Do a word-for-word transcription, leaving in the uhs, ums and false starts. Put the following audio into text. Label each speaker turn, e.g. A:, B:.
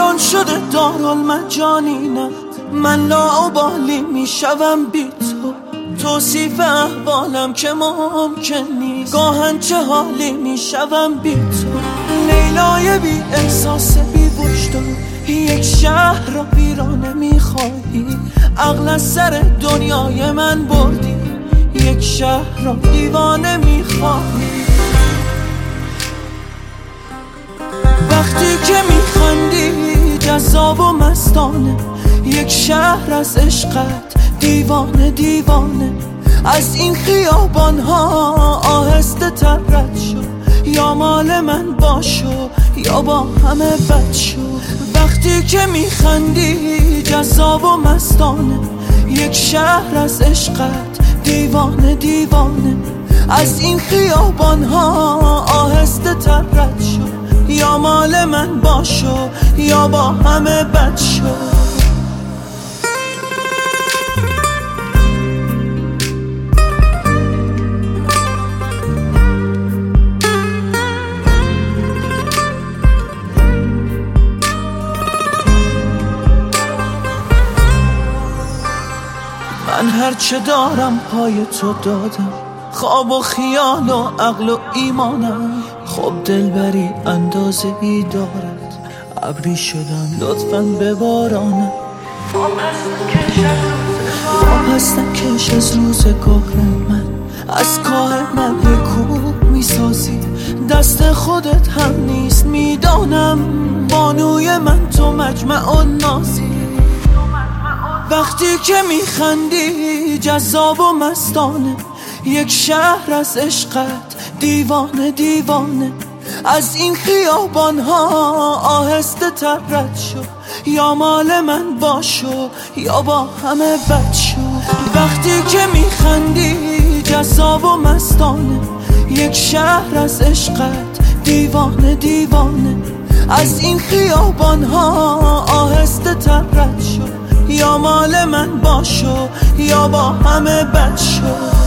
A: ویران شده دارالمجانینم، من لاابالی میشوم بی تو. توصیف احوالم که ممکن نیست، گاهن چه حالی میشوم بی تو. لیلای بی احساس بی وجدان، یک شهر را ویرانه میخواهی. عقل از سر دنیای من بردی، یک شهر را دیوانه میخواهی. وقتی که میخندی جذاب و مستانه، یک شهر از عشقت دیوانه دیوانه. از این خیابان ها آهسته تر رد شو، یا مال من باشو یا با همه بد شو. وقتی که میخندی جذاب و مستانه، یک شهر از عشقت دیوانه دیوانه. از این خیابان ها آهسته تر رد شو، یا مال من باشو یا با همه بد شو. من هرچه دارم پای تو دادم، خواب و خیال و عقل و ایمانم. خب دلبری اندازه ای دارد، ابری شدم لطفاً ببارانم. پس نکش از روزگار من، از کاه من یک کوه میسازی. دست خودت هم نیست میدانم، بانوی من تو مجمع و نازی. وقتی که میخندی جذاب و مستانه، یک شهر از عشقت دیوانه دیوانه. از این خیابان ها آهسته تر رد شو، یا مال من باشو یا با همه بد شو. وقتی که میخندی جذاب و مستانه، یک شهر از عشقت دیوانه دیوانه. از این خیابان ها آهسته تر رد شو، یا مال من باشو یا با همه بد شو.